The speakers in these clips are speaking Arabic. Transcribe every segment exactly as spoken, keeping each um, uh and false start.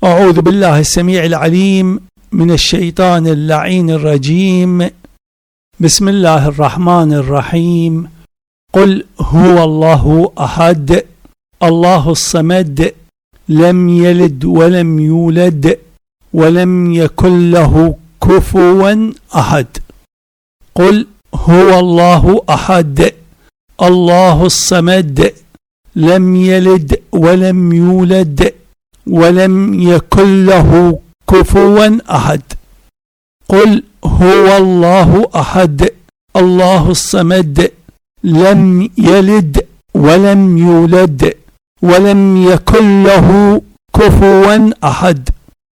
أعوذ بالله السميع العليم من الشيطان اللعين الرجيم. بسم الله الرحمن الرحيم. قل هو الله أحد الله الصمد لم يلد ولم يولد ولم يكن له كفوا أحد. قل هو الله أحد الله الصمد لم يلد ولم يولد ولم يكن له كفوا أحد. قل هو الله أحد الله الصمد لم يلد ولم يولد ولم يكن له كفوا أحد.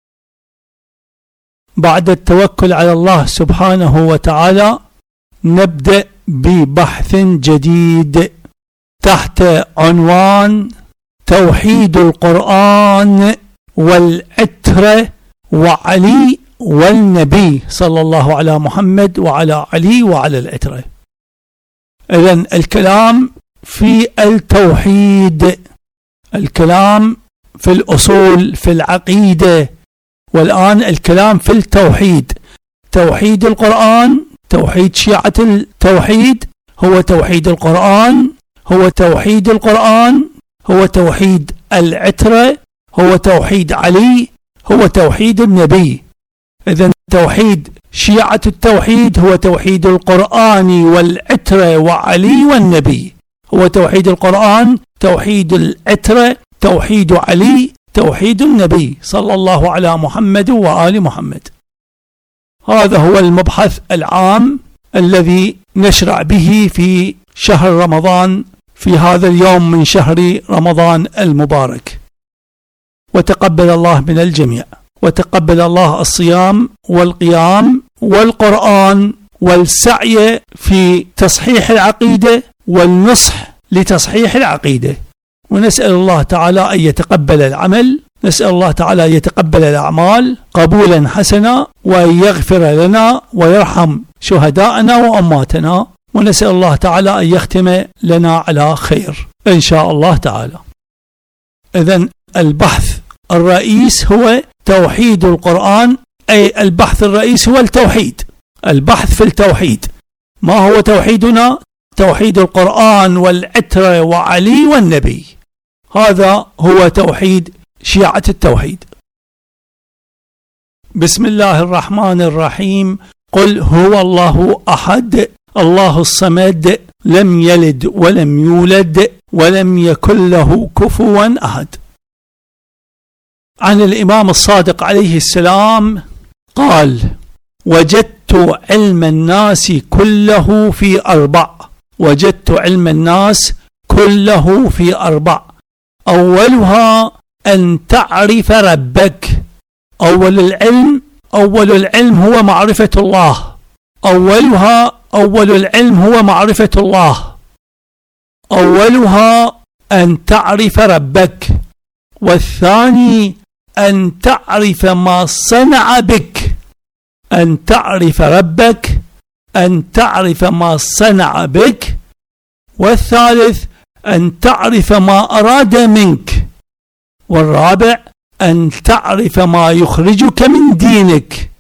بعد التوكل على الله سبحانه وتعالى نبدأ ببحث جديد تحت عنوان توحيد القرآن والعترة وعلي والنبي صلى الله على محمد وعلى علي وعلى العترة. إذن الكلام في التوحيد، الكلام في الأصول في العقيدة، والآن الكلام في التوحيد. توحيد القرآن، توحيد شيعة التوحيد هو توحيد القرآن، هو توحيد القرآن هو توحيد العترة، هو توحيد علي، هو توحيد النبي. إذن توحيد شيعة التوحيد هو توحيد القرآن والعترة وعلي والنبي. هو توحيد القرآن، توحيد العترة، توحيد علي، توحيد النبي صلى الله على محمد وآل محمد. هذا هو المبحث العام الذي نشرع به في شهر رمضان في هذا اليوم من شهر رمضان المبارك. وتقبل الله من الجميع، وتقبل الله الصيام والقيام والقرآن والسعي في تصحيح العقيدة والنصح لتصحيح العقيدة. ونسأل الله تعالى أن يتقبل العمل، نسأل الله تعالى أن يتقبل الأعمال قبولا حسنا، وأن يغفر لنا ويرحم شهداءنا وأماتنا، ونسأل الله تعالى أن يختم لنا على خير إن شاء الله تعالى. إذن البحث الرئيس هو توحيد القرآن، أي البحث الرئيس هو التوحيد، البحث في التوحيد. ما هو توحيدنا؟ توحيد القرآن والعترة وعلي والنبي. هذا هو توحيد شيعة التوحيد. بسم الله الرحمن الرحيم. قل هو الله أحد الله الصمد لم يلد ولم يولد ولم يكن له كفوا أحد. عن الإمام الصادق عليه السلام قال: وجدت علم الناس كله في أربع وجدت علم الناس كله في أربع أولها أن تعرف ربك. أول العلم أول العلم هو معرفة الله، أولها أول العلم هو معرفة الله، أولها أن تعرف ربك، والثاني أن تعرف ما صنع بك، أن تعرف ربك، أن تعرف ما صنع بك، والثالث أن تعرف ما أراد منك، والرابع أن تعرف ما يخرجك من دينك.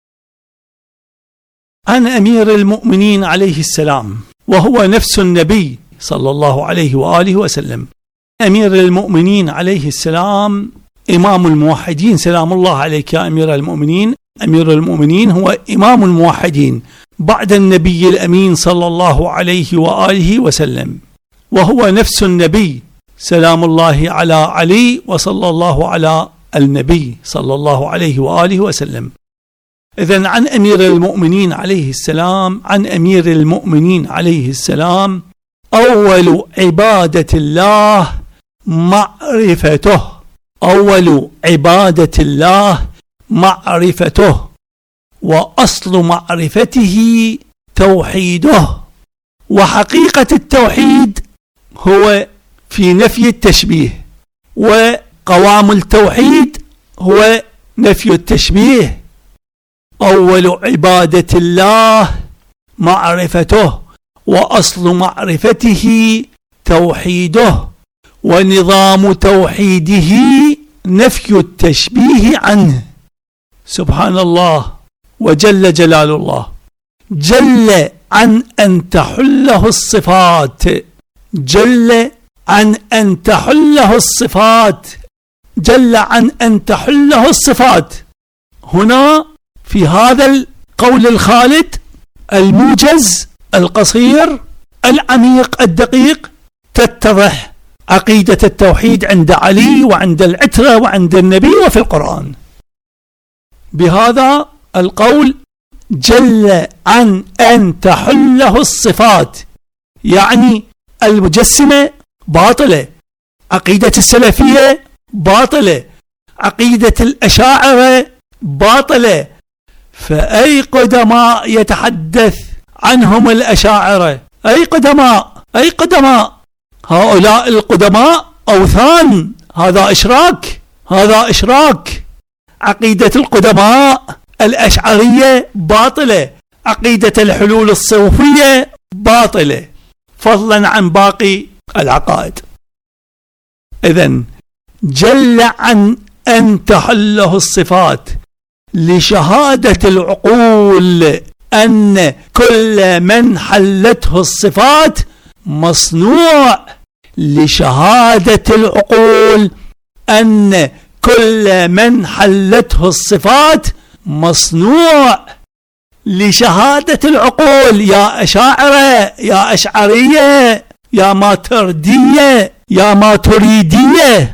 عن أمير المؤمنين عليه السلام وهو نفس النبي صلى الله عليه وآله وسلم. أمير المؤمنين عليه السلام إمام الموحدين، سلام الله عليك يا أمير المؤمنين. أمير المؤمنين هو إمام الموحدين بعد النبي الأمين صلى الله عليه وآله وسلم، وهو نفس النبي، سلام الله على علي وصلى الله على النبي صلى الله عليه وآله وسلم. إذن عن أمير المؤمنين عليه السلام عن أمير المؤمنين عليه السلام أول عبادة الله معرفته، أول عبادة الله معرفته، وأصل معرفته توحيده. وحقيقة التوحيد هو في نفي التشبيه، وقوام التوحيد هو نفي التشبيه. أول عبادة الله معرفته، وأصل معرفته توحيده، ونظام توحيده نفي التشبيه عنه. سبحان الله وجل جلال الله. جل عن أن تحله الصفات، جل عن أن تحله الصفات، جل عن أن تحله الصفات. هنا في هذا القول الخالد الموجز القصير العميق الدقيق تتضح عقيدة التوحيد عند علي وعند العترة وعند النبي وفي القرآن. بهذا القول جل عن أن تحله الصفات، يعني المجسمة باطلة، عقيدة السلفية باطلة، عقيدة الأشاعرة باطلة. فأي قدماء يتحدث عنهم الأشاعرة؟ أي قدماء؟ أي قدماء؟ هؤلاء القدماء أوثان، هذا إشراك، هذا إشراك. عقيدة القدماء الأشعرية باطلة، عقيدة الحلول الصوفية باطلة، فضلا عن باقي العقائد. إذن جل عن أن تحله الصفات لشهادة العقول أن كل من حلته الصفات مصنوع، لشهادة العقول أن كل من حلته الصفات مصنوع، لشهادة العقول. يا أشاعرة، يا أشعرية، يا ماتردية، يا ماتريدية،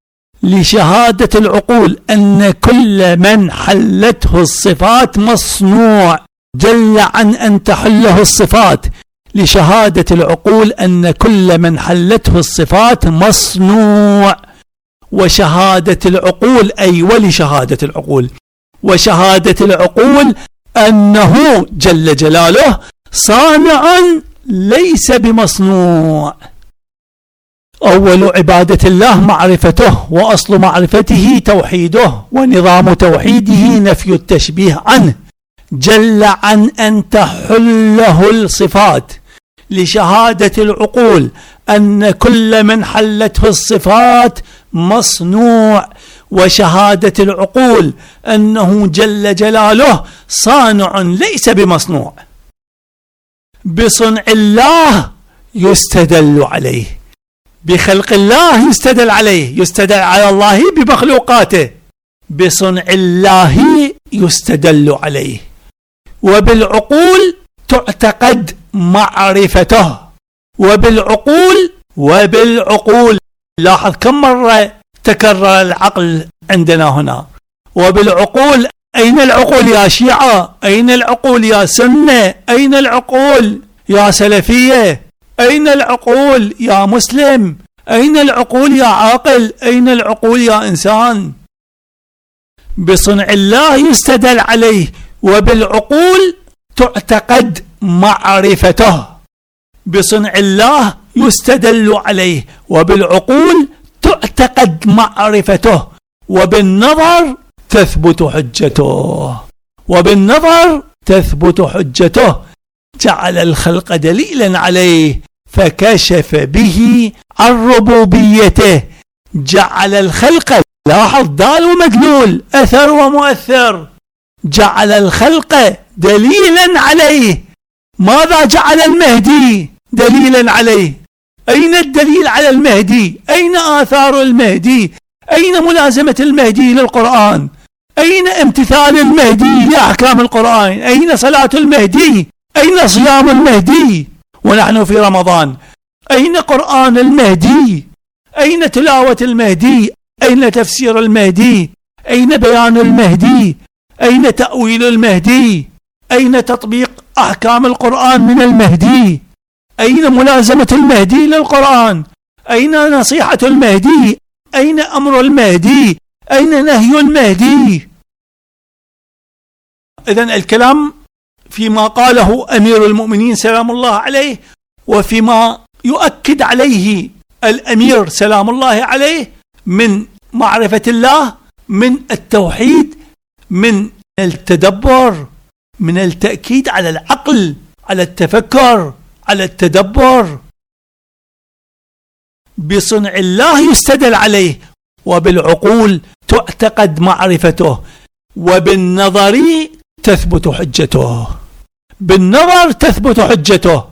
لشهادة العقول أن كل من حلته الصفات مصنوع. جل عن أن تحله الصفات لشهادة العقول أن كل من حلته الصفات مصنوع. وشهادة العقول أي ولشهادة العقول، وشهادة العقول أنه جل جلاله صانع ليس بمصنوع. أول عبادة الله معرفته، وأصل معرفته توحيده، ونظام توحيده نفي التشبيه عنه. جل عن أن تحله الصفات لشهادة العقول أن كل من حلته الصفات مصنوع، وشهادة العقول أنه جل جلاله صانع ليس بمصنوع. بصنع الله يستدل عليه، بخلق الله يستدل عليه، يستدل على الله بمخلوقاته. بصنع الله يستدل عليه، وبالعقول تعتقد معرفته، وبالعقول وبالعقول. لاحظ كم مرة تكرر العقل عندنا هنا. وبالعقول، أين العقول يا شيعة؟ أين العقول يا سنة؟ أين العقول يا سلفية؟ أين العقول يا مسلم؟ أين العقول يا عاقل؟ أين العقول يا إنسان؟ بصنع الله يستدل عليه، وبالعقول تعتقد معرفته. بصنع الله يستدل عليه، وبالعقول تعتقد معرفته، وبالنظر تثبت حجته، وبالنظر تثبت حجته. جعل الخلق دليلا عليه فكشف به عن ربوبيته. جعل الخلق، لاحظ دال ومدلول، أثر ومؤثر. جعل الخلق دليلا عليه. ماذا جعل المهدي دليلا عليه؟ أين الدليل على المهدي؟ أين آثار المهدي؟ أين ملازمة المهدي للقرآن؟ أين امتثال المهدي لأحكام القرآن؟ أين صلاة المهدي؟ أين صيام المهدي ونحن في رمضان؟ أين قرآن المهدي؟ أين تلاوة المهدي؟ أين تفسير المهدي؟ أين بيان المهدي؟ أين تأويل المهدي؟ أين تطبيق أحكام القرآن من المهدي؟ أين ملازمة المهدي للقرآن؟ أين نصيحة المهدي؟ أين أمر المهدي؟ أين نهي المهدي؟ إذن الكلام فيما قاله أمير المؤمنين سلام الله عليه، وفيما يؤكد عليه الأمير سلام الله عليه من معرفة الله، من التوحيد، من التدبر، من التأكيد على العقل، على التفكر، على التدبر. بصنع الله يستدل عليه، وبالعقول تعتقد معرفته، وبالنظر تثبت حجته. بالنظر تثبت حجته.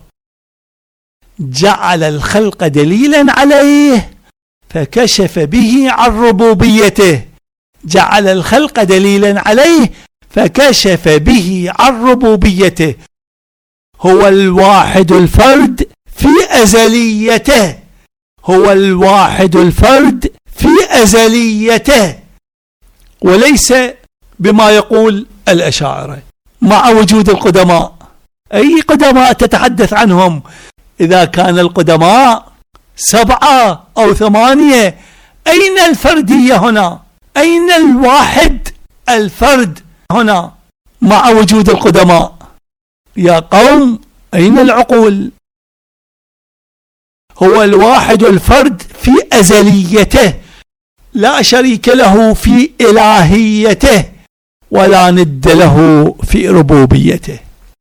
جعل الخلق دليلا عليه فكشف به عن ربوبيته. جعل الخلق دليلا عليه فكشف به عن ربوبيته. هو الواحد الفرد في أزليته. هو الواحد الفرد في أزليته، وليس بما يقول الأشاعرة مع وجود القدماء. أي قدماء تتحدث عنهم؟ إذا كان القدماء سبعة أو ثمانية، أين الفردية هنا؟ أين الواحد الفرد هنا مع وجود القدماء؟ يا قوم، أين العقول؟ هو الواحد الفرد في أزليته، لا شريك له في إلهيته، ولا ند له في ربوبيته.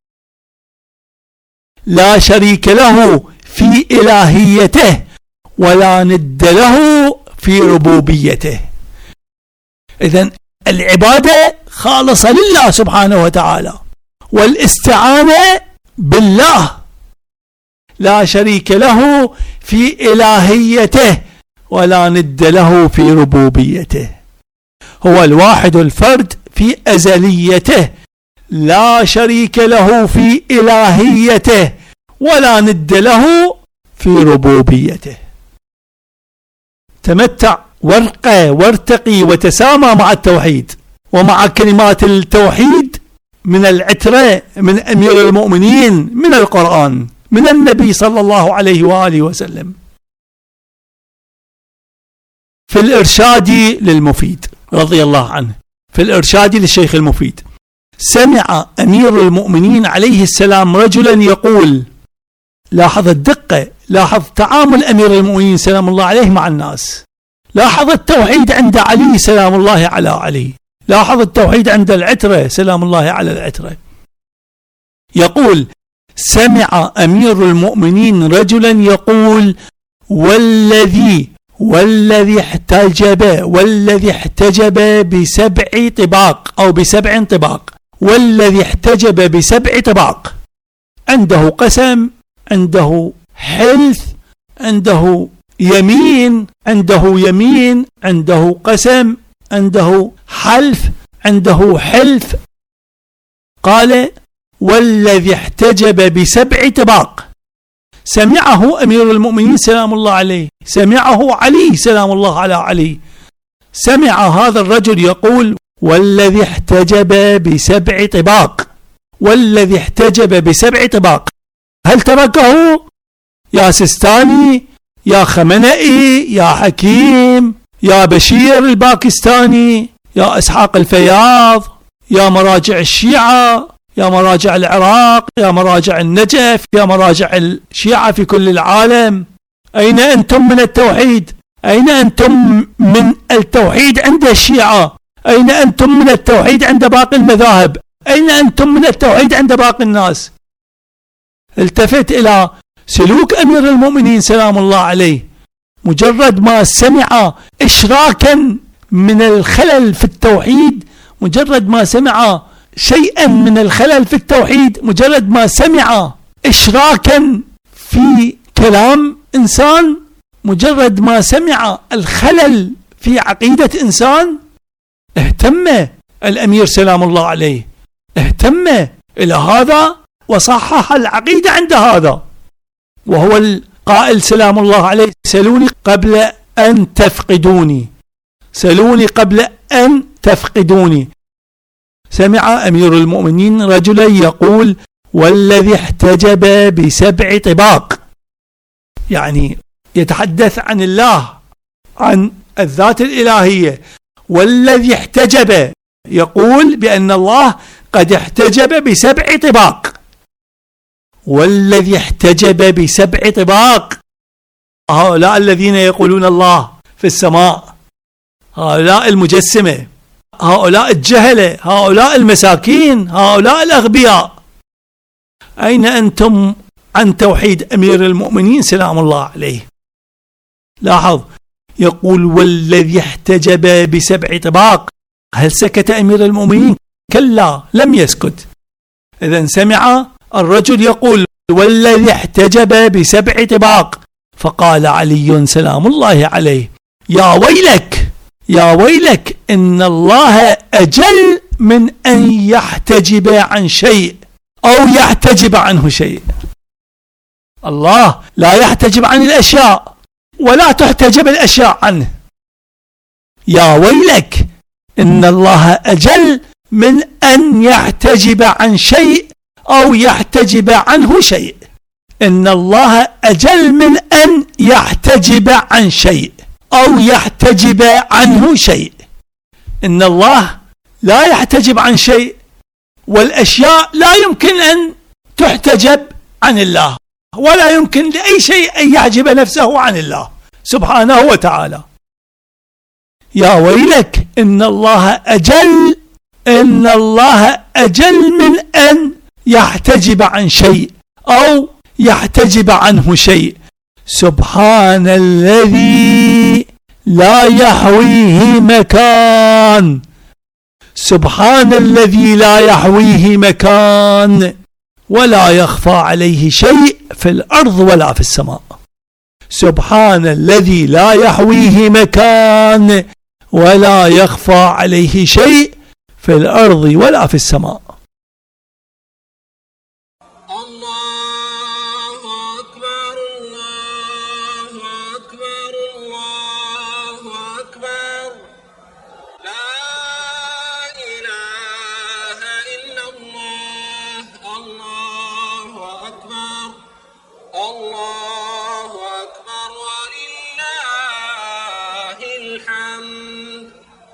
لا شريك له في إلهيته، ولا ند له في ربوبيته. إذن العبادة خالصة لله سبحانه وتعالى، والاستعانة بالله. لا شريك له في إلهيته، ولا ند له في ربوبيته. هو الواحد الفرد في أزليته، لا شريك له في إلهيته، ولا ند له في ربوبيته. تمتع وارقى وارتقي وتسامى مع التوحيد ومع كلمات التوحيد من العترة، من أمير المؤمنين، من القرآن، من النبي صلى الله عليه وآله وسلم. في الإرشاد للمفيد رضي الله عنه، في الإرشاد للشيخ المفيد، سمع أمير المؤمنين عليه السلام رجلا يقول، لاحظ الدقة، لاحظ تعامل أمير المؤمنين سلام الله عليه مع الناس، لاحظ التوحيد عند علي سلام الله على علي، لاحظ التوحيد عند العترة سلام الله على العترة. يقول: سمع أمير المؤمنين رجلا يقول: والذي والذي احتجب والذي احتجب بسبع طباق أو بسبع طباق والذي احتجب بسبع طباق. عنده قسم، عنده حلف، عنده يمين، عنده يمين، عنده قسم، عنده حلف، عنده حلف. قال: والذي احتجب بسبع طباق. سمعه أمير المؤمنين سلام الله عليه، سمعه علي سلام الله على علي، سمع هذا الرجل يقول: والذي احتجب بسبع طباق، والذي احتجب بسبع طباق. هل تركه؟ يا سستاني، يا خمنئي، يا حكيم، يا بشير الباكستاني، يا إسحاق الفياض، يا مراجع الشيعة، يا مراجع العراق، يا مراجع النجف، يا مراجع الشيعة في كل العالم، أين أنتم من التوحيد؟ أين أنتم من التوحيد عند الشيعة؟ أين أنتم من التوحيد عند باقي المذاهب؟ أين أنتم من التوحيد عند باقي الناس؟ التفت إلى سلوك أمير المؤمنين سلام الله عليه، مجرد ما سمع إشراكا من الخلل في التوحيد، مجرد ما سمع شيئا من الخلل في التوحيد، مجرد ما سمع إشراكا في كلام إنسان، مجرد ما سمع الخلل في عقيدة إنسان، اهتم الأمير سلام الله عليه، اهتم إلى هذا وصحح العقيدة عند هذا. وهو القائل سلام الله عليه: سلوني قبل أن تفقدوني، سلوني قبل أن تفقدوني. سمع أمير المؤمنين رجلا يقول: والذي احتجب بسبع طباق، يعني يتحدث عن الله، عن الذات الإلهية. والذي احتجب، يقول بأن الله قد احتجب بسبع طباق. والذي احتجب بسبع طباق، هؤلاء الذين يقولون الله في السماء، هؤلاء المجسمة، هؤلاء الجهلة، هؤلاء المساكين، هؤلاء الأغبياء، أين أنتم عن توحيد أمير المؤمنين سلام الله عليه؟ لاحظ، يقول والذي احتجب بسبع طباق. هل سكت أمير المؤمنين؟ كلا، لم يسكت. إذن سمع الرجل يقول والذي احتجب بسبع طباق، فقال علي سلام الله عليه يا ويلك يا ويلك إن الله أجل من أن يحتجب عن شيء أو يحتجب عنه شيء. الله لا يحتجب عن الأشياء ولا تحتجب الأشياء عنه. يا ويلك إن الله أجل من أن يحتجب عن شيء أو يحتجب عنه شيء. إن الله أجل من أن يحتجب عن شيء أو يحتجب عنه شيء. إن الله لا يحتجب عن شيء، والأشياء لا يمكن أن تحتجب عن الله، ولا يمكن لأي شيء أن يحجب نفسه عن الله سبحانه وتعالى. يا ويلك إن الله أجل إن الله أجل من أن يحتجب عن شيء أو يحتجب عنه شيء. سبحان الذي لا يحويه مكان سبحان الذي لا يحويه مكان ولا يخفى عليه شيء في الأرض ولا في السماء. سبحان الذي لا يحويه مكان ولا يخفى عليه شيء في الأرض ولا في السماء. الله أكبر الله أكبر الله أكبر لا إله إلا الله. الله أكبر الله أكبر ولله الحمد.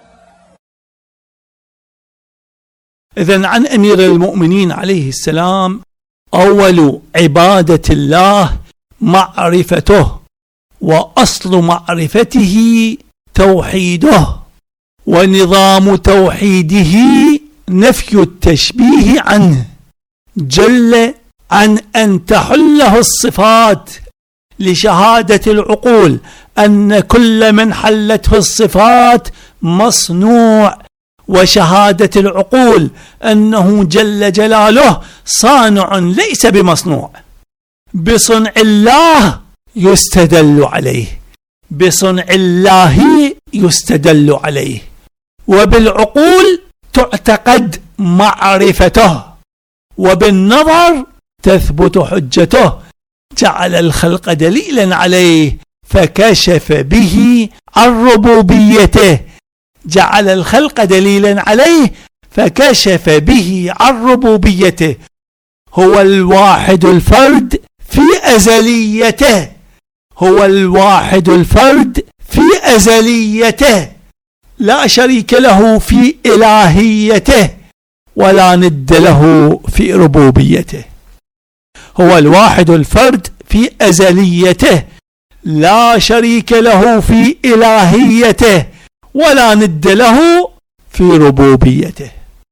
إذن عن أمير المؤمنين عليه السلام أول عبادة الله معرفته، وأصل معرفته توحيده، ونظام توحيده نفي التشبيه عنه جل عن أن تحله الصفات، لشهادة العقول أن كل من حلته الصفات مصنوع، وشهادة العقول أنه جل جلاله صانع ليس بمصنوع. بصنع الله يستدل عليه بصنع الله يستدل عليه وبالعقول تعتقد معرفته، وبالنظر تثبت حجته. جعل الخلق دليلا عليه فكشف به عن ربوبيته جعل الخلق دليلا عليه فكشف به عن ربوبيته. هو الواحد الفرد في أزليته هو الواحد الفرد في أزليته لا شريك له في إلهيته ولا ند له في ربوبيته. هو الواحد الفرد في أزليته لا شريك له في إلهيته ولا ند له في ربوبيته.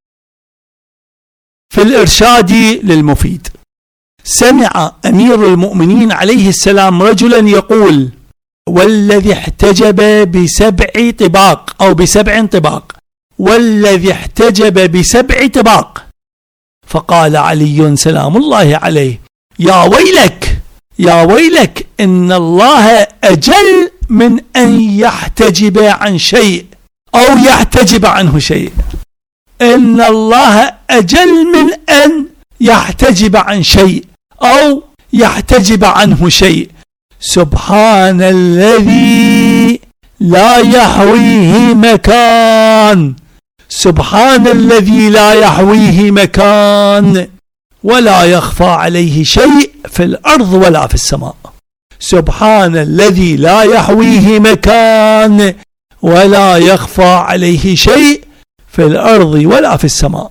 في الإرشاد للمفيد سمع أمير المؤمنين عليه السلام رجلا يقول والذي احتجب بسبع طباق أو بسبع طباق والذي احتجب بسبع طباق. فقال علي سلام الله عليه يا ويلك يا ويلك إن الله أجل من أن يحتجب عن شيء أو يحتجب عنه شيء. إن الله أجل من أن يحتجب عن شيء أو يحتجب عنه شيء. سبحان الذي لا يحويه مكان سبحان الذي لا يحويه مكان ولا يخفى عليه شيء في الأرض ولا في السماء. سبحان الذي لا يحويه مكان ولا يخفى عليه شيء في الأرض ولا في السماء.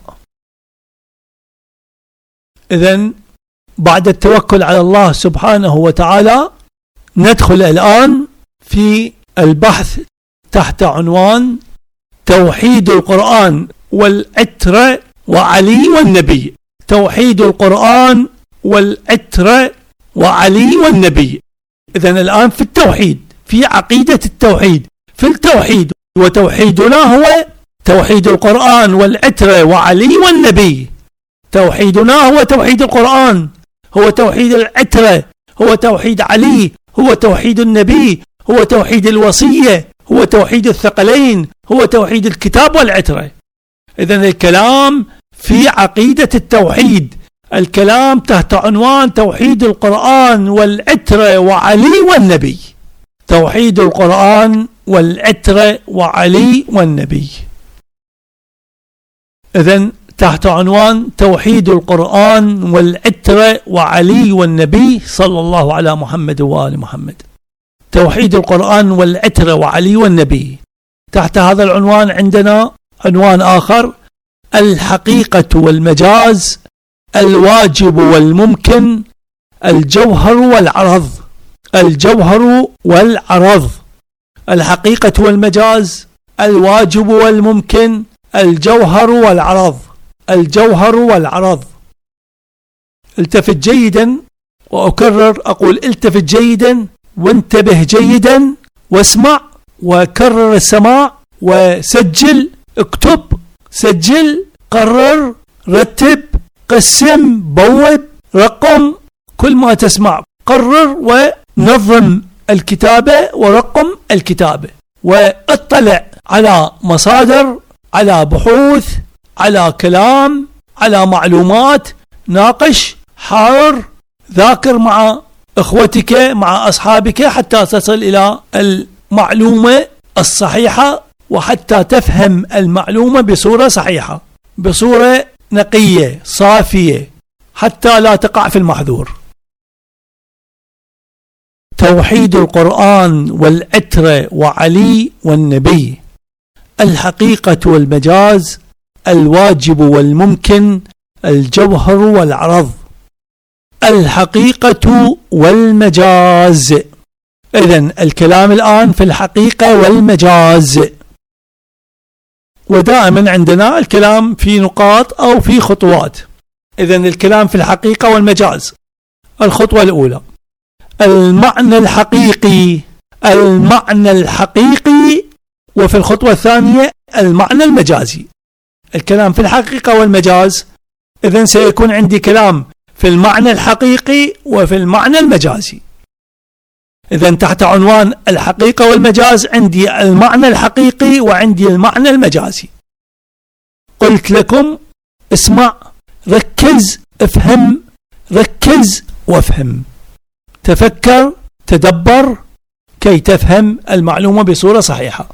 إذن بعد التوكل على الله سبحانه وتعالى ندخل الآن في البحث تحت عنوان توحيد القرآن والعترة وعلي والنبي. توحيد القرآن والعترة وعلي والنبي. إذن الآن في التوحيد في عقيدة التوحيد، في التوحيد. وتوحيدنا هو توحيد القرآن والعترة وعلي والنبي. توحيدنا هو توحيد القرآن، هو توحيد العترة، هو توحيد علي، هو توحيد النبي، هو توحيد الوصية، هو توحيد الثقلين، هو توحيد الكتاب والعترة. إذن الكلام في عقيدة التوحيد، الكلام تحت عنوان توحيد القرآن والعترة وعلي والنبي. توحيد القرآن والعترة وعلي والنبي. إذن تحت عنوان توحيد القرآن والعترة وعلي والنبي صلى الله على محمد وآل محمد. توحيد القرآن والعترة وعلي والنبي. تحت هذا العنوان عندنا عنوان آخر: الحقيقة والمجاز، الواجب والممكن، الجوهر والعرض. الجوهر والعرض. الحقيقة والمجاز، الواجب والممكن، الجوهر والعرض. الجوهر والعرض. التفت جيدا، وأكرر أقول التفت جيدا وانتبه جيدا واسمع وكرر السماع وسجل، اكتب، سجل، قرر، رتب، قسم، بوب، رقم، كل ما تسمع قرر ونظم الكتابة ورقم الكتابة، واطلع على مصادر، على بحوث، على كلام، على معلومات، ناقش، حاور، ذاكر مع اخوتك، مع اصحابك، حتى تصل الى المعلومة الصحيحة، وحتى تفهم المعلومة بصورة صحيحة، بصورة نقية صافية، حتى لا تقع في المحذور. توحيد القرآن والعترة وعلي والنبي. الحقيقة والمجاز، الواجب والممكن، الجوهر والعرض. الحقيقة والمجاز. إذن الكلام الآن في الحقيقة والمجاز، ودائما عندنا الكلام في نقاط أو في خطوات. إذن الكلام في الحقيقة والمجاز. الخطوة الأولى: المعنى الحقيقي. المعنى الحقيقي. وفي الخطوة الثانية المعنى المجازي. الكلام في الحقيقة والمجاز، إذن سيكون عندي كلام في المعنى الحقيقي وفي المعنى المجازي. إذن تحت عنوان الحقيقة والمجاز عندي المعنى الحقيقي وعندي المعنى المجازي. قلت لكم اسمع، ركز، افهم، ركز وافهم، تفكر، تدبر كي تفهم المعلومة بصورة صحيحة.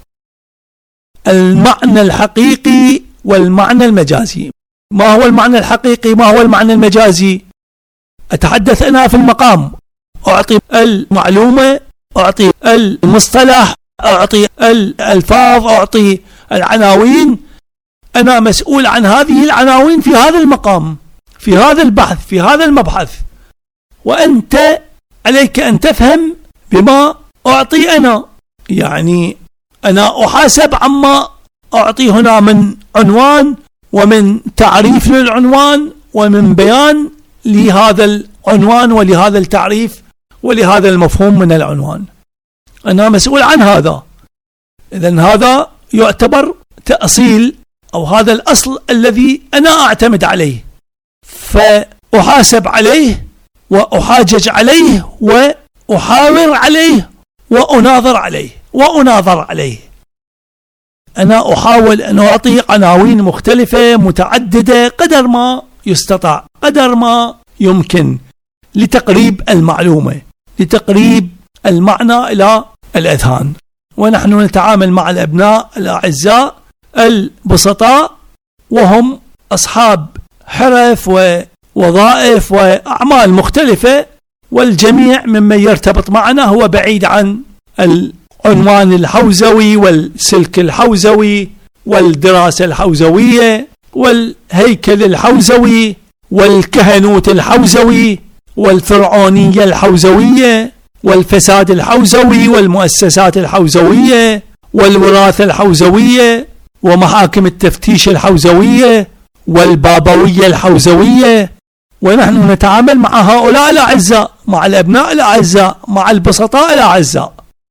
المعنى الحقيقي والمعنى المجازي. ما هو المعنى الحقيقي؟ ما هو المعنى المجازي؟ أتحدث أنا في المقام، أعطي المعلومة، أعطي المصطلح، أعطي الألفاظ، أعطي العناوين. أنا مسؤول عن هذه العناوين في هذا المقام، في هذا البحث، في هذا المبحث، وأنت عليك أن تفهم بما أعطي أنا. يعني أنا أحاسب عما أعطي هنا من عنوان ومن تعريف للعنوان ومن بيان لهذا العنوان ولهذا التعريف ولهذا المفهوم من العنوان. أنا مسؤول عن هذا. إذن هذا يعتبر تأصيل، أو هذا الأصل الذي أنا أعتمد عليه، فأحاسب عليه وأحاجج عليه وأحاور عليه وأناظر عليه وأناظر عليه. أنا أحاول أن أعطي عناوين مختلفة متعددة قدر ما يستطاع، قدر ما يمكن، لتقريب المعلومة، لتقريب المعنى إلى الأذهان. ونحن نتعامل مع الأبناء الأعزاء البسطاء، وهم أصحاب حرف ووظائف وأعمال مختلفة، والجميع ممن يرتبط معنا هو بعيد عن العنوان الحوزوي والسلك الحوزوي والدراسة الحوزوية والهيكل الحوزوي والكهنوت الحوزوي والفرعونية الحوزوية والفساد الحوزوي والمؤسسات الحوزوية والوراثة الحوزوية ومحاكم التفتيش الحوزوية والبابوية الحوزوية. ونحن نتعامل مع هؤلاء الأعزاء، مع الأبناء الأعزاء، مع البسطاء الأعزاء.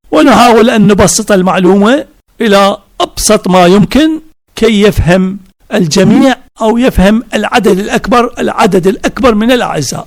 ونحاول أن نبسط المعلومة إلى أبسط ما يمكن كي يفهم الجميع أو يفهم العدد الأكبر العدد الأكبر من الأعزاء.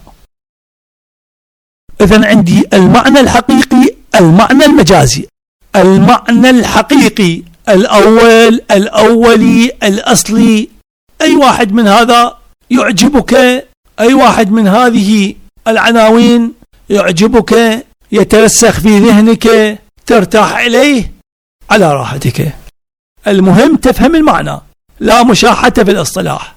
إذن عندي المعنى الحقيقي، المعنى المجازي. المعنى الحقيقي الأول، الأولي، الأصلي، أي واحد من هذا يعجبك، أي واحد من هذه العناوين يعجبك، يترسخ في ذهنك، ترتاح إليه، على راحتك. المهم تفهم المعنى، لا مشاحة في الاصطلاح.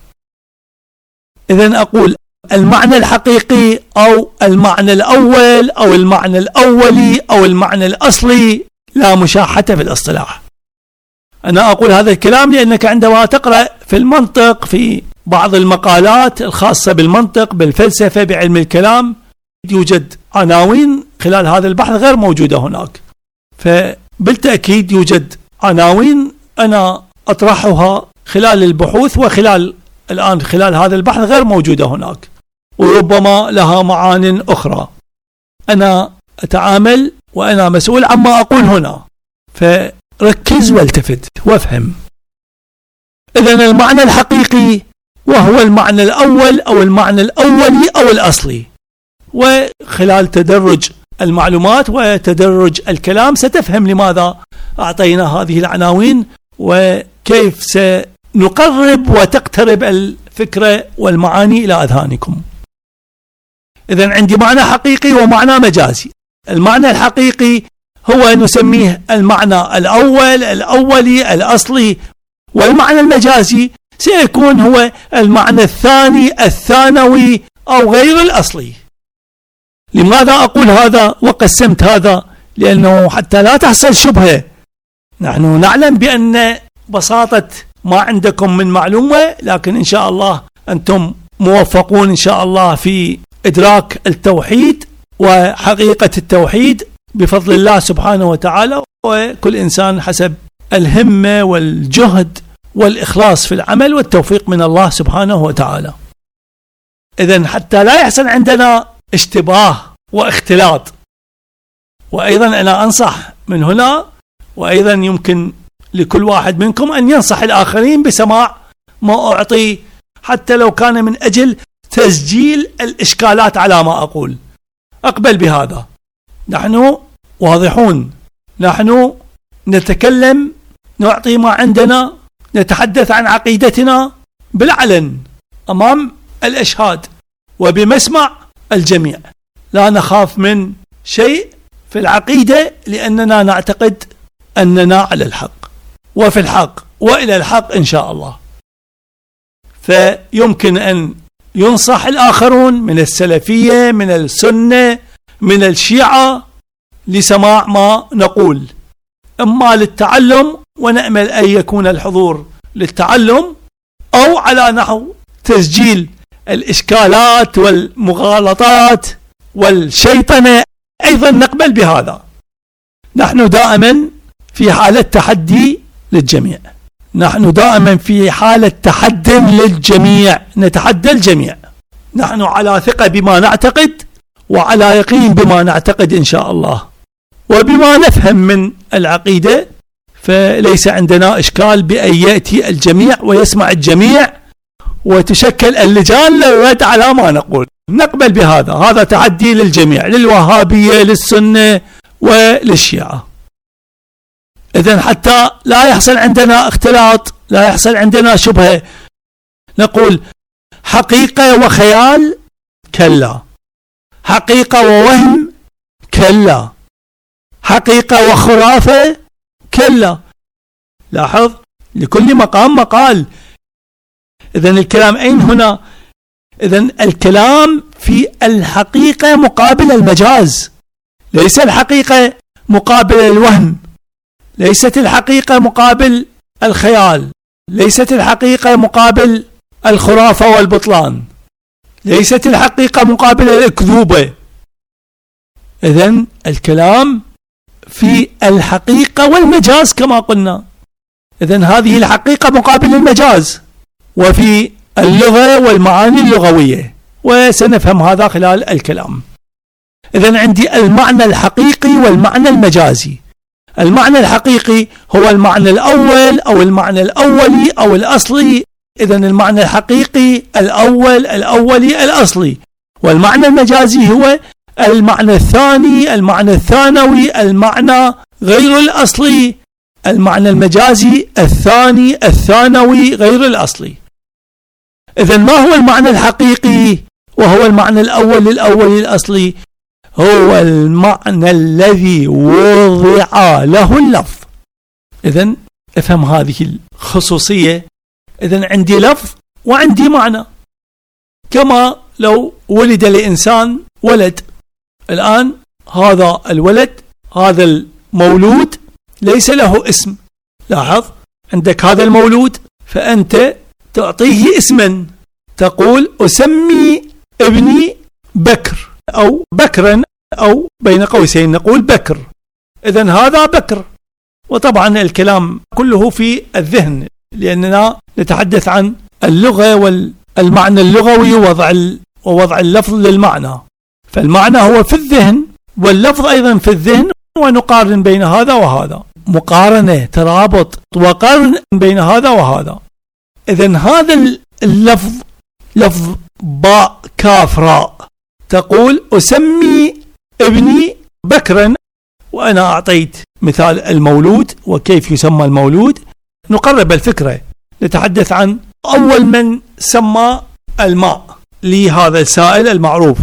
إذن أقول المعنى الحقيقي أو المعنى الأول أو المعنى الأولي أو المعنى الأصلي، لا مشاحة في الاصطلاح. أنا أقول هذا الكلام لأنك عندما تقرأ في المنطق في بعض المقالات الخاصة بالمنطق، بالفلسفة، بعلم الكلام، يوجد عناوين خلال هذا البحث غير موجودة هناك. فبالتأكيد يوجد عناوين أنا أطرحها خلال البحوث وخلال الآن خلال هذا البحث غير موجودة هناك، وربما لها معان أخرى. أنا أتعامل وأنا مسؤول عما أقول هنا، فركز والتفت وافهم. إذن المعنى الحقيقي وهو المعنى الأول أو المعنى الأولي أو الأصلي. وخلال تدرج المعلومات وتدرج الكلام ستفهم لماذا أعطينا هذه العناوين وكيف سنقرب وتقترب الفكرة والمعاني إلى أذهانكم. إذن عندي معنى حقيقي ومعنى مجازي. المعنى الحقيقي هو نسميه المعنى الأول، الأولي، الأصلي، والمعنى المجازي سيكون هو المعنى الثاني، الثانوي، أو غير الأصلي. لماذا أقول هذا وقسمت هذا؟ لأنه حتى لا تحصل شبهة. نحن نعلم بأن بساطة ما عندكم من معلومة، لكن إن شاء الله أنتم موفقون إن شاء الله في إدراك التوحيد وحقيقة التوحيد بفضل الله سبحانه وتعالى، وكل إنسان حسب الهمة والجهد والإخلاص في العمل والتوفيق من الله سبحانه وتعالى. إذن حتى لا يحصل عندنا اشتباه واختلاط. وأيضا أنا أنصح من هنا، وأيضا يمكن لكل واحد منكم أن ينصح الآخرين بسماع ما أعطي، حتى لو كان من أجل تسجيل الإشكالات على ما أقول. أقبل بهذا. نحن واضحون، نحن نتكلم، نعطي ما عندنا، نتحدث عن عقيدتنا بالعلن أمام الأشهاد وبمسمع الجميع. لا نخاف من شيء في العقيدة، لأننا نعتقد أننا على الحق وفي الحق وإلى الحق إن شاء الله. فيمكن أن ينصح الآخرون من السلفية، من السنة، من الشيعة لسماع ما نقول، إما للتعلم ونأمل أن يكون الحضور للتعلم، أو على نحو تسجيل الإشكالات والمغالطات والشيطنة. أيضا نقبل بهذا. نحن دائما في حالة تحدي للجميع، نحن دائما في حالة تحدي للجميع، نتحدى الجميع. نحن على ثقة بما نعتقد وعلى يقين بما نعتقد إن شاء الله، وبما نفهم من العقيدة، فليس عندنا إشكال بأن يأتي الجميع ويسمع الجميع وتشكل اللجان للرد على ما نقول. نقبل بهذا. هذا تحدي للجميع، للوهابية، للسنة، وللشيعة. إذن حتى لا يحصل عندنا اختلاط، لا يحصل عندنا شبهة، نقول حقيقة وخيال كلا، حقيقة ووهم كلا، حقيقة وخرافة كلا. لاحظ لكل مقام مقال. إذن الكلام أين هنا؟ إذن الكلام في الحقيقة مقابل المجاز، ليس الحقيقة مقابل الوهم، ليست الحقيقة مقابل الخيال، ليست الحقيقة مقابل الخرافة والبطلان، ليست الحقيقة مقابل الأكذوبة. إذن الكلام في الحقيقة والمجاز كما قلنا. إذن هذه الحقيقة مقابل المجاز، وفي اللغة والمعاني اللغوية، وسنفهم هذا خلال الكلام. إذن عندي المعنى الحقيقي والمعنى المجازي. المعنى الحقيقي هو المعنى الأول أو المعنى الأولي أو الأصلي. إذن المعنى الحقيقي الأول الأولي الأصلي، والمعنى المجازي هو المعنى الثاني المعنى الثانوي المعنى غير الأصلي، المعنى المجازي الثاني الثانوي غير الأصلي. إذن ما هو المعنى الحقيقي وهو المعنى الأول الأولي الأصلي؟ هو المعنى الذي وضع له اللفظ. إذن افهم هذه الخصوصية. إذن عندي لفظ وعندي معنى، كما لو ولد لإنسان ولد. الآن هذا الولد هذا المولود ليس له اسم. لاحظ، عندك هذا المولود فأنت تعطيه اسما، تقول أسمي ابني بكر أو بكرا، أو بين قوسين نقول بكر. إذن هذا بكر. وطبعا الكلام كله في الذهن، لأننا نتحدث عن اللغة والمعنى اللغوي ووضع ووضع اللفظ للمعنى. فالمعنى هو في الذهن واللفظ أيضا في الذهن، ونقارن بين هذا وهذا، مقارنة ترابط وقارن بين هذا وهذا. إذن هذا اللفظ لفظ باء كاف راء، تقول أسمي ابني بكرا، وأنا أعطيت مثال المولود وكيف يسمى المولود. نقرب الفكرة، نتحدث عن أول من سمى الماء لهذا السائل المعروف.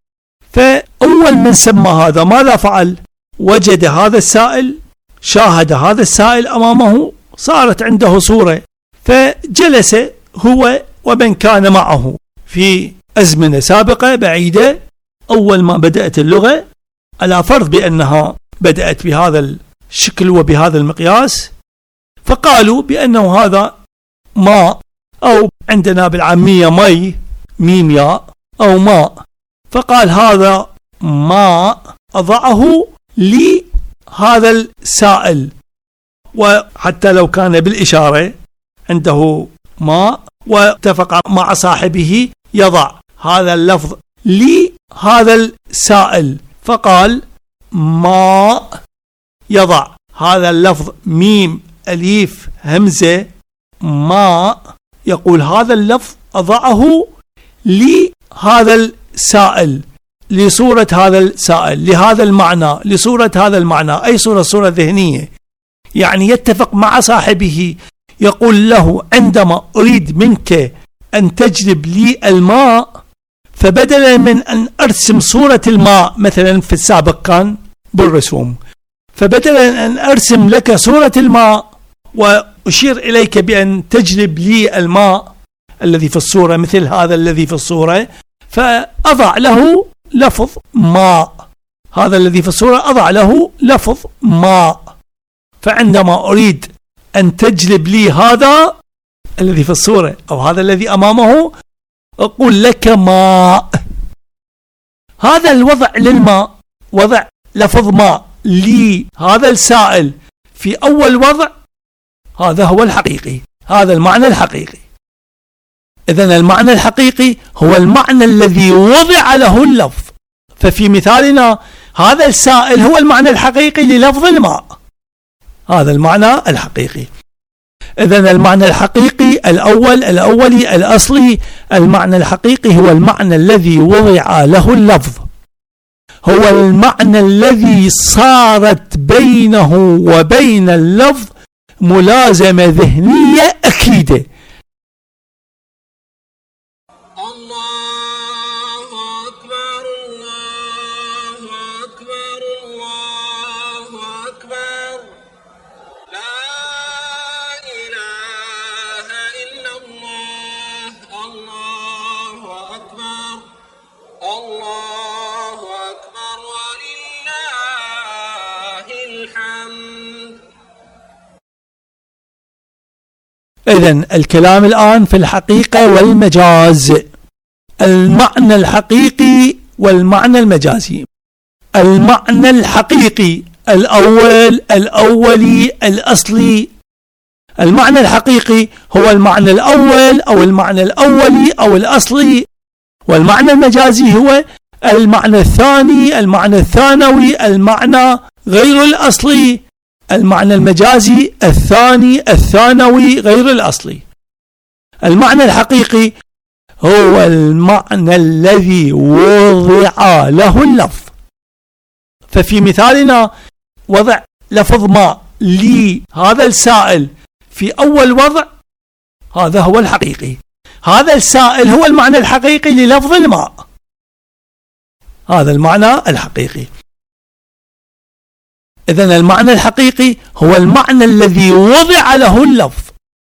فأول من سمى هذا ماذا فعل؟ وجد هذا السائل، شاهد هذا السائل أمامه، صارت عنده صورة، فجلس هو ومن كان معه في أزمنة سابقة بعيدة. أول ما بدأت اللغة، على فرض بأنها بدأت بهذا الشكل وبهذا المقياس، فقالوا بأنه هذا ماء، أو عندنا بالعامية مي ميم ياء أو ماء. فقال هذا ماء أضعه لهذا السائل، وحتى لو كان بالإشارة عنده ماء واتفق مع صاحبه يضع هذا اللفظ لهذا السائل، فقال ماء، يضع هذا اللفظ ميم أليف همزة ماء، يقول هذا اللفظ أضعه لهذا السائل، لصورة هذا السائل، لهذا المعنى، لصورة هذا المعنى. أي صورة؟ صورة ذهنية. يعني يتفق مع صاحبه، يقول له عندما أريد منك أن تجلب لي الماء، فبدلا من أن أرسم صورة الماء مثلا في السابق كان بالرسوم، فبدلا أن أرسم لك صورة الماء وأشير إليك بأن تجلب لي الماء الذي في الصورة مثل هذا الذي في الصورة، فأضع له لفظ ماء. هذا الذي في الصورة أضع له لفظ ماء. فعندما أريد أن تجلب لي هذا الذي في الصورة أو هذا الذي أمامه، أقول لك ماء. هذا الوضع للماء، وضع لفظ ماء لهذا السائل في أول وضع، هذا هو الحقيقي، هذا المعنى الحقيقي. إذن المعنى الحقيقي هو المعنى الذي وضع له اللفظ. ففي مثالنا هذا السائل هو المعنى الحقيقي للفظ الماء، هذا المعنى الحقيقي. إذن المعنى الحقيقي الأول الأولي الأصلي، المعنى الحقيقي هو المعنى الذي وضع له اللفظ، هو المعنى الذي صارت بينه وبين اللفظ ملازمة ذهنية أكيدة. الله أكبر الله أكبر الله أكبر، لا إله إلا الله. الله أكبر الله أكبر ولله الحمد. إذن الكلام الآن في الحقيقة والمجاز. المعنى الحقيقي والمعنى المجازي. المعنى الحقيقي الأول الأولي الأصلي. المعنى الحقيقي هو المعنى الأول أو المعنى الأولي أو الأصلي، والمعنى المجازي هو المعنى الثاني المعنى الثانوي المعنى غير الأصلي. المعنى المجازي الثاني الثانوي غير الأصلي. المعنى الحقيقي هو المعنى الذي وضع له اللفظ. ففي مثالنا وضع لفظ ماء لهذا السائل في أول وضع، هذا هو الحقيقي. هذا السائل هو المعنى الحقيقي للفظ الماء، هذا المعنى الحقيقي. إذن المعنى الحقيقي هو المعنى الذي وضع له اللفظ.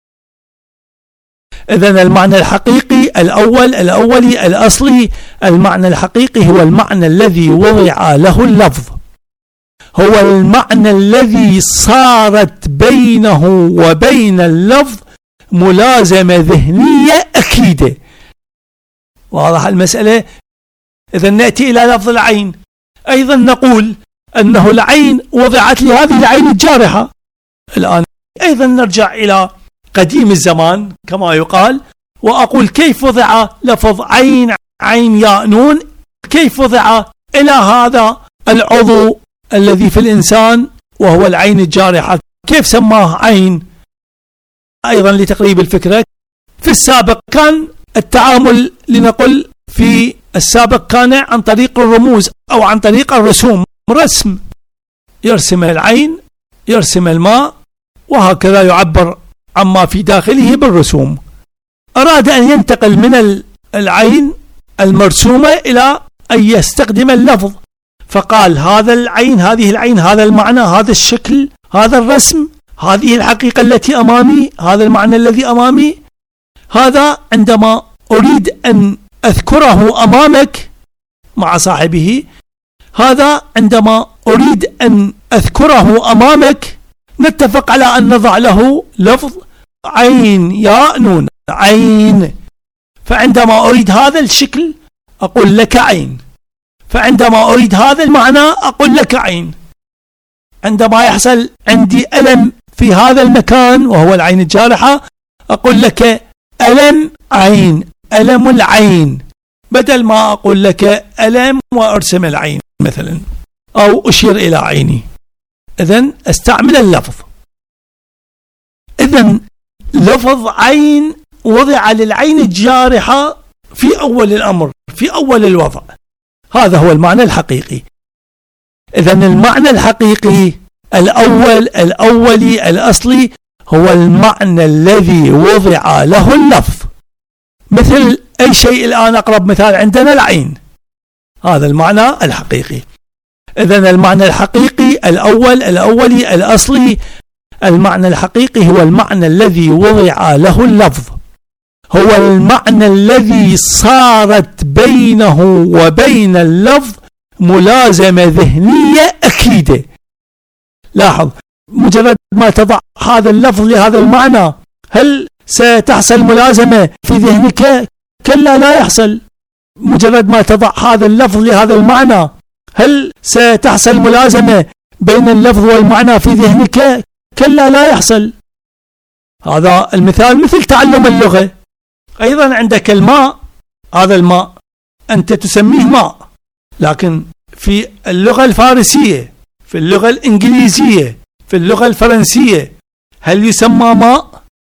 إذن المعنى الحقيقي الأول الأولي الأصلي، المعنى الحقيقي هو المعنى الذي وضع له اللفظ، هو المعنى الذي صارت بينه وبين اللفظ ملازمة ذهنية أكيدة. واضح المسألة؟ إذا نأتي إلى لفظ العين، أيضا نقول أنه العين وضعت لهذه العين الجارحة. الآن أيضا نرجع إلى قديم الزمان كما يقال، وأقول كيف وضع لفظ عين عين ياء نون، كيف وضع إلى هذا العضو الذي في الإنسان وهو العين الجارحة، كيف سماه عين؟ أيضا لتقريب الفكرة، في السابق كان التعامل لنقل في السابق كان عن طريق الرموز أو عن طريق الرسوم، رسم يرسم العين يرسم الماء وهكذا يعبر عما في داخله بالرسوم. أراد أن ينتقل من العين المرسومة إلى أن يستخدم اللفظ، فقال هذا العين هذه العين هذا المعنى هذا الشكل هذا الرسم هذه الحقيقة التي أمامي، هذا المعنى الذي أمامي، هذا عندما أريد أن أذكره أمامك مع صاحبه، هذا عندما أريد أن أذكره أمامك نتفق على أن نضع له لفظ عين ياء نون عين. فعندما أريد هذا الشكل أقول لك عين، فعندما أريد هذا المعنى أقول لك عين. عندما يحصل عندي ألم في هذا المكان وهو العين الجارحة أقول لك ألم عين، ألم العين، بدل ما أقول لك ألم وأرسم العين مثلا أو أشير إلى عيني. إذن استعمل اللفظ. إذن لفظ عين وضع للعين الجارحة في أول الأمر في أول الوضع، هذا هو المعنى الحقيقي. إذن المعنى الحقيقي الأول الأولي الأصلي هو المعنى الذي وضع له اللفظ. مثل أي شيء الآن أقرب مثال عندنا العين، هذا المعنى الحقيقي. إذن المعنى الحقيقي الأول الأولي الأصلي، المعنى الحقيقي هو المعنى الذي وضع له اللفظ، هو المعنى الذي صارت بينه وبين اللفظ ملازمة ذهنية أكيدة. لاحظ، مجرد ما تضع هذا اللفظ لهذا المعنى هل ستحصل ملازمة في ذهنك؟ كلا لا يحصل. مجرد ما تضع هذا اللفظ لهذا المعنى هل ستحصل ملازمة بين اللفظ والمعنى في ذهنك؟ كلا لا يحصل. هذا المثال مثل تعلم اللغة. أيضا عندك الماء، هذا الماء أنت تسميه ماء، لكن في اللغة الفارسية في اللغة الإنجليزية في اللغة الفرنسية هل يسمى ماء؟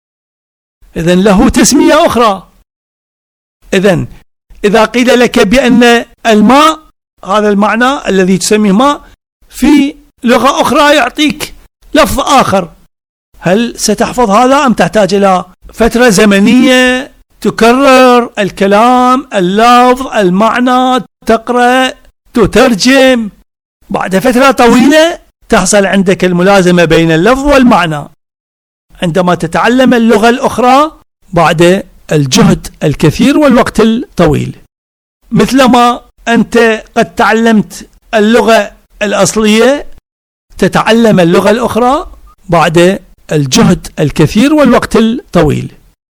إذن له تسمية أخرى. إذن إذا قيل لك بأن الماء هذا المعنى الذي تسميه ماء في لغة أخرى يعطيك لفظ آخر، هل ستحفظ هذا أم تحتاج إلى فترة زمنية تكرر الكلام اللفظ المعنى تقرأ تترجم؟ بعد فترة طويلة تحصل عندك الملازمة بين اللفظ والمعنى عندما تتعلم اللغة الأخرى بعد الجهد الكثير والوقت الطويل. مثلما أنت قد تعلمت اللغة الأصلية تتعلم اللغة الأخرى بعد الجهد الكثير والوقت الطويل.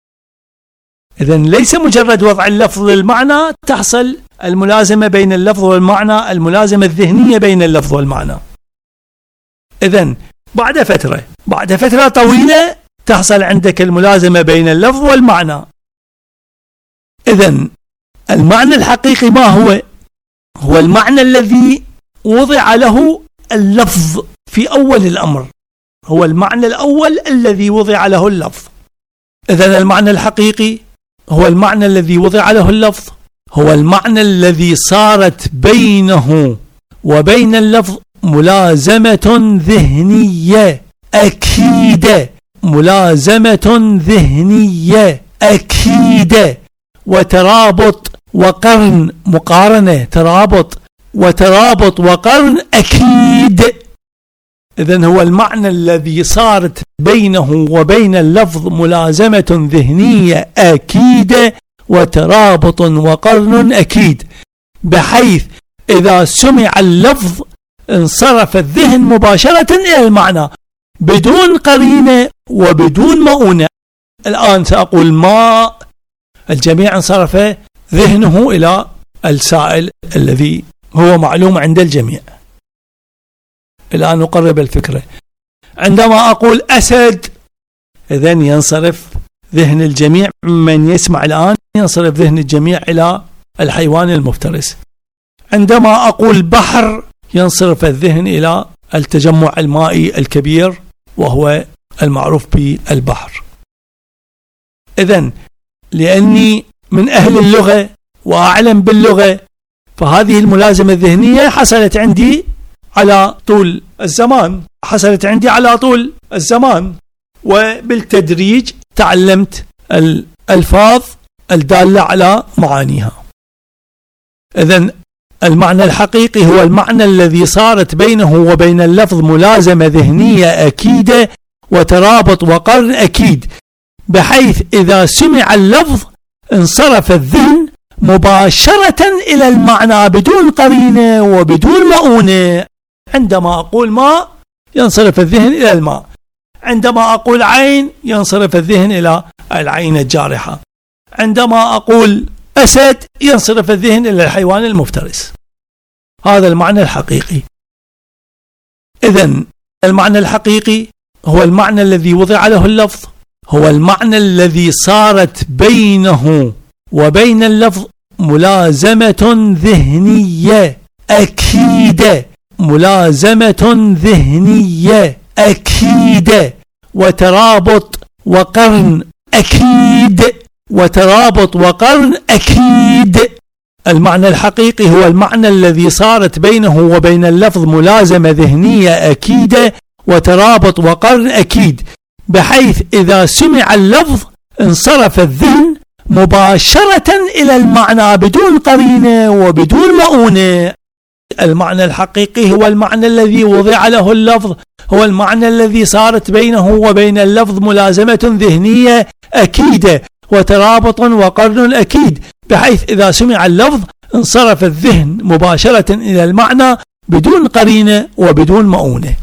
إذن ليس مجرد وضع اللفظ للمعنى تحصل الملازمة بين اللفظ والمعنى، الملازمة الذهنية بين اللفظ والمعنى. إذن بعد فترة بعد فترة طويلة تحصل عندك الملازمة بين اللفظ والمعنى. إذن المعنى الحقيقي ما هو؟ هو المعنى الذي وضع له اللفظ في أول الأمر هو المعنى الأول الذي وضع له اللفظ. إذن المعنى الحقيقي هو المعنى الذي وضع له اللفظ، هو المعنى الذي صارت بينه وبين اللفظ ملازمة ذهنية أكيدة، ملازمة ذهنية أكيدة، وترابط وقرن، مقارنة، ترابط وترابط وقرن أكيد. إذن هو المعنى الذي صارت بينه وبين اللفظ ملازمة ذهنية أكيدة وترابط وقرن أكيد، بحيث إذا سمع اللفظ انصرف الذهن مباشرة إلى المعنى بدون قرينة وبدون مؤونة. الآن سأقول ماء، الجميع انصرف ذهنه إلى السائل الذي هو معلوم عند الجميع. الآن نقرب الفكرة. عندما أقول أسد، إذن ينصرف ذهن الجميع من يسمع الآن، ينصرف ذهن الجميع إلى الحيوان المفترس. عندما أقول بحر، ينصرف الذهن إلى التجمع المائي الكبير وهو المعروف بالبحر. إذن لأني من أهل اللغة وأعلم باللغة، فهذه الملازمة الذهنية حصلت عندي على طول الزمان، حصلت عندي على طول الزمان، وبالتدريج تعلمت الألفاظ الدالة على معانيها. إذن المعنى الحقيقي هو المعنى الذي صارت بينه وبين اللفظ ملازمة ذهنية أكيدة وترابط وقرن أكيد، بحيث إذا سمع اللفظ انصرف الذهن مباشرة إلى المعنى بدون قرينة وبدون مؤونة. عندما أقول ماء ينصرف الذهن إلى الماء، عندما أقول عين ينصرف الذهن إلى العين الجارحة، عندما أقول أسد ينصرف الذهن إلى الحيوان المفترس. هذا المعنى الحقيقي. إذن المعنى الحقيقي هو المعنى الذي وضع له اللفظ، هو المعنى الذي صارت بينه وبين اللفظ ملازمة ذهنية أكيدة، ملازمة ذهنية أكيدة وترابط وقرن أكيد، وترابط وقرن أكيد. المعنى الحقيقي هو المعنى الذي صارت بينه وبين اللفظ ملازمة ذهنية أكيدة وترابط وقرن أكيد، بحيث إذا سمع اللفظ انصرف الذهن مباشرة إلى المعنى بدون قرينة وبدون مؤونة. المعنى الحقيقي هو المعنى الذي وضع له اللفظ، هو المعنى الذي صارت بينه وبين اللفظ ملازمة ذهنية أكيدة وترابط وقرن أكيد، بحيث إذا سمع اللفظ انصرف الذهن مباشرة إلى المعنى بدون قرينة وبدون مؤونة.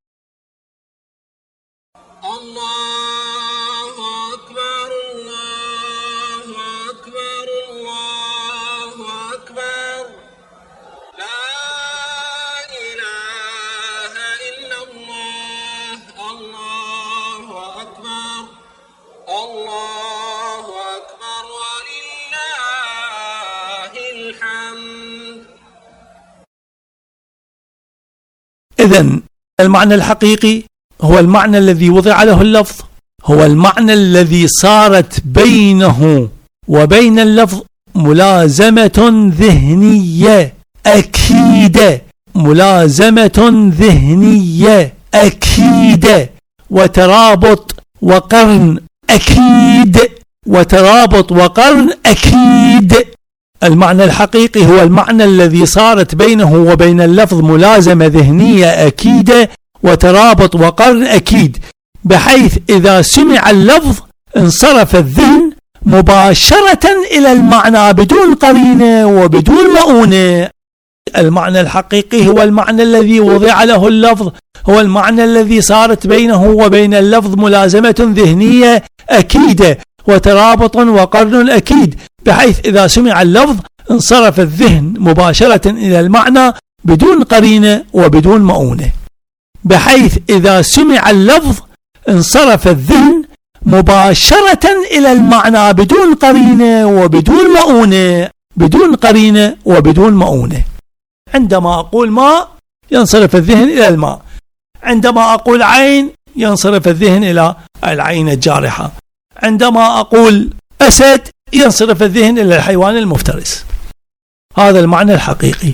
إذن المعنى الحقيقي هو المعنى الذي وضع له اللفظ، هو المعنى الذي صارت بينه وبين اللفظ ملازمة ذهنية أكيدة، ملازمة ذهنية أكيدة وترابط وقرن أكيد، وترابط وقرن أكيد. المعنى الحقيقي هو المعنى الذي صارت بينه وبين اللفظ ملازمة ذهنية أكيدة وترابط وقرن أكيد، بحيث إذا سمع اللفظ انصرف الذهن مباشرة إلى المعنى بدون قرينة وبدون مؤونة. المعنى الحقيقي هو المعنى الذي وضع له اللفظ، هو المعنى الذي صارت بينه وبين اللفظ ملازمة ذهنية أكيدة وترابط وقرن أكيد، بحيث إذا سمع اللفظ انصرف الذهن مباشرة إلى المعنى بدون قرينة وبدون مؤونة. بحيث إذا سمع اللفظ انصرف الذهن مباشرة إلى المعنى بدون قرينة وبدون مؤونة، بدون قرينة وبدون مؤونة. عندما أقول ماء ينصرف الذهن إلى الماء، عندما أقول عين ينصرف الذهن إلى العين الجارحة. عندما أقول أسد ينصرف الذهن إلى الحيوان المفترس. هذا المعنى الحقيقي.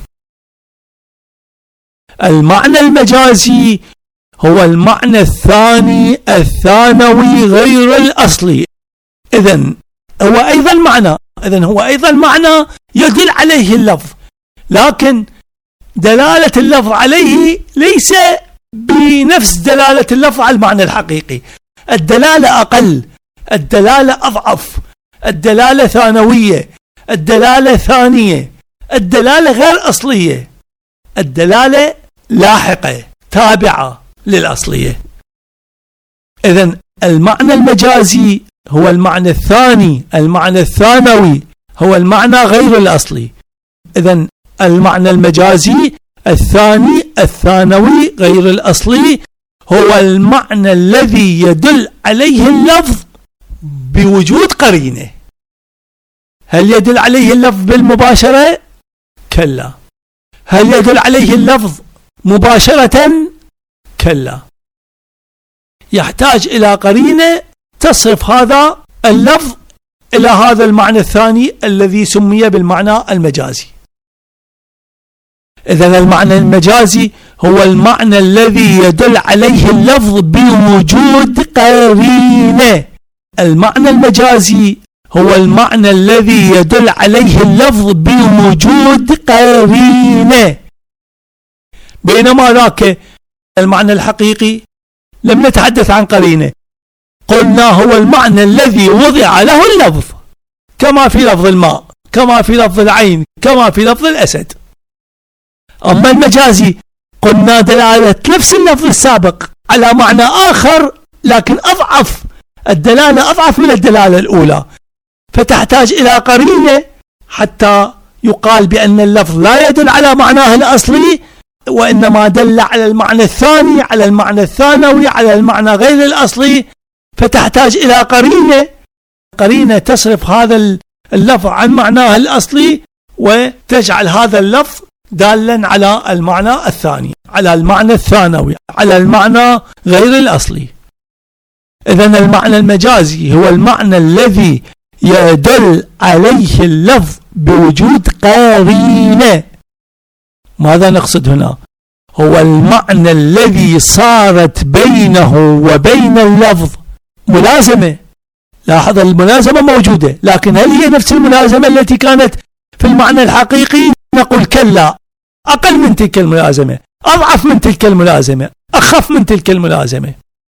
المعنى المجازي هو المعنى الثاني الثانوي غير الأصلي. إذن هو أيضا معنى إذن هو أيضا معنى يدل عليه اللفظ، لكن دلالة اللفظ عليه ليس بنفس دلالة اللفظ على المعنى الحقيقي. الدلالة أقل، الدلالة أضعف، الدلالة ثانوية، الدلالة ثانية، الدلالة غير أصلية، الدلالة لاحقة تابعة للأصلية. إذن المعنى المجازي هو المعنى الثاني، المعنى الثانوي هو المعنى غير الأصلي. إذن المعنى المجازي الثاني الثانوي غير الأصلي هو المعنى الذي يدل عليه اللفظ بوجود قرينة. هل يدل عليه اللفظ بالمباشرة؟ كلا. هل يدل عليه اللفظ مباشرة؟ كلا. يحتاج إلى قرينة تصرف هذا اللفظ إلى هذا المعنى الثاني الذي سمي بالمعنى المجازي. إذن المعنى المجازي هو المعنى الذي يدل عليه اللفظ بوجود قرينة. المعنى المجازي هو المعنى الذي يدل عليه اللفظ بوجود قرينة، بينما ذاك المعنى الحقيقي لم نتحدث عن قرينة، قلنا هو المعنى الذي وضع له اللفظ، كما في لفظ الماء، كما في لفظ العين، كما في لفظ الأسد. أما المجازي قلنا دلالة نفس اللفظ السابق على معنى آخر، لكن أضعف، الدلالة أضعف من الدلالة الأولى، فتحتاج إلى قرينة حتى يقال بأن اللفظ لا يدل على معناه الأصلي، وإنما دل على المعنى الثاني، على المعنى الثانوي، على المعنى غير الأصلي، فتحتاج إلى قرينة قرينة تصرف هذا اللفظ عن معناه الأصلي وتجعل هذا اللفظ دالا على المعنى الثاني، على المعنى الثانوي، على المعنى غير الأصلي. إذن المعنى المجازي هو المعنى الذي يدل عليه اللفظ بوجود قرينة. ماذا نقصد هنا؟ هو المعنى الذي صارت بينه وبين اللفظ ملازمة. لاحظ الملازمة موجودة، لكن هل هي نفس الملازمة التي كانت في المعنى الحقيقي؟ نقول كلا، أقل من تلك الملازمة، أضعف من تلك الملازمة، أخف من تلك الملازمة.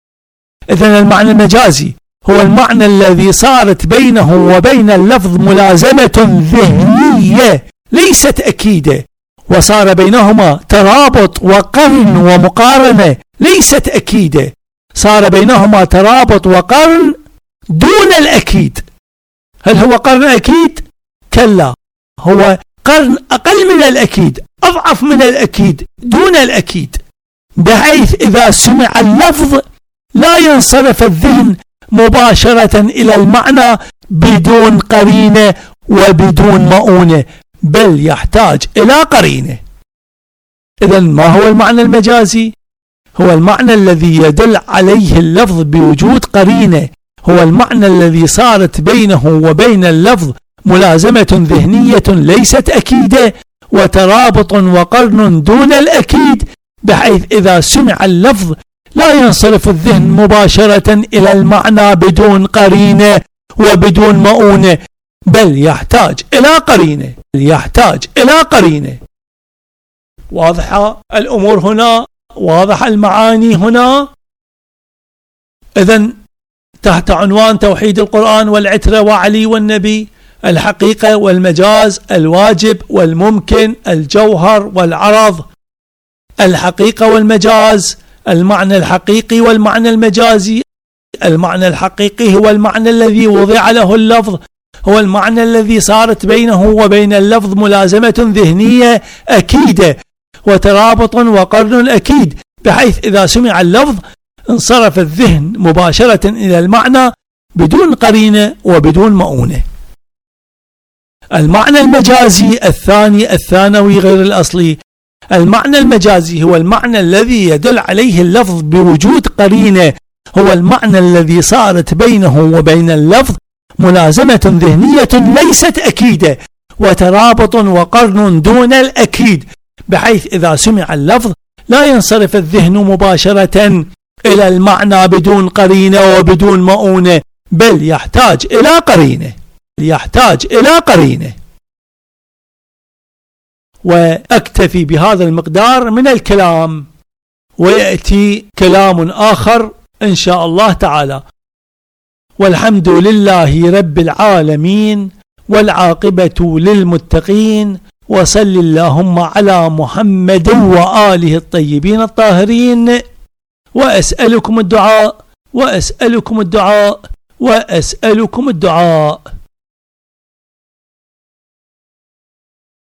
إذن المعنى المجازي هو المعنى الذي صارت بينه وبين اللفظ ملازمة ذهنية ليست أكيدة، وصار بينهما ترابط وقرن ومقارنة ليست أكيدة، صار بينهما ترابط وقرن دون الأكيد. هل هو قرن أكيد؟ كلا، هو قرن أقل من الأكيد، أضعف من الأكيد، دون الأكيد، بحيث إذا سمع اللفظ لا ينصرف الذهن مباشرة إلى المعنى بدون قرينة وبدون مؤونة، بل يحتاج إلى قرينة. إذن ما هو المعنى المجازي؟ هو المعنى الذي يدل عليه اللفظ بوجود قرينة، هو المعنى الذي صارت بينه وبين اللفظ ملازمة ذهنية ليست أكيدة، وترابط وقرن دون الأكيد، بحيث إذا سمع اللفظ لا ينصرف الذهن مباشرة إلى المعنى بدون قرينة وبدون مؤونة، بل يحتاج إلى قرينة، يحتاج إلى قرينة. واضحة الأمور هنا؟ واضح المعاني هنا؟ إذن تحت عنوان توحيد القرآن والعترة وعلي والنبي، الحقيقة والمجاز، الواجب والممكن، الجوهر والعرض. الحقيقة والمجاز، المعنى الحقيقي والمعنى المجازي. المعنى الحقيقي هو المعنى الذي وضع له اللفظ، هو المعنى الذي صارت بينه وبين اللفظ ملازمة ذهنية أكيدة وترابط وقرن أكيد، بحيث إذا سمع اللفظ انصرف الذهن مباشرة إلى المعنى بدون قرينة وبدون مؤونة. المعنى المجازي الثاني الثانوي غير الأصلي المعنى المجازي هو المعنى الذي يدل عليه اللفظ بوجود قرينة، هو المعنى الذي صارت بينه وبين اللفظ ملازمة ذهنية ليست أكيدة، وترابط وقرن دون الأكيد، بحيث إذا سمع اللفظ لا ينصرف الذهن مباشرة إلى المعنى بدون قرينة وبدون مؤونة، بل يحتاج إلى قرينة يحتاج إلى قرينة. وأكتفي بهذا المقدار من الكلام، ويأتي كلام آخر إن شاء الله تعالى. والحمد لله رب العالمين، والعاقبة للمتقين، وصل اللهم على محمد وآله الطيبين الطاهرين. وأسألكم الدعاء وأسألكم الدعاء وأسألكم الدعاء.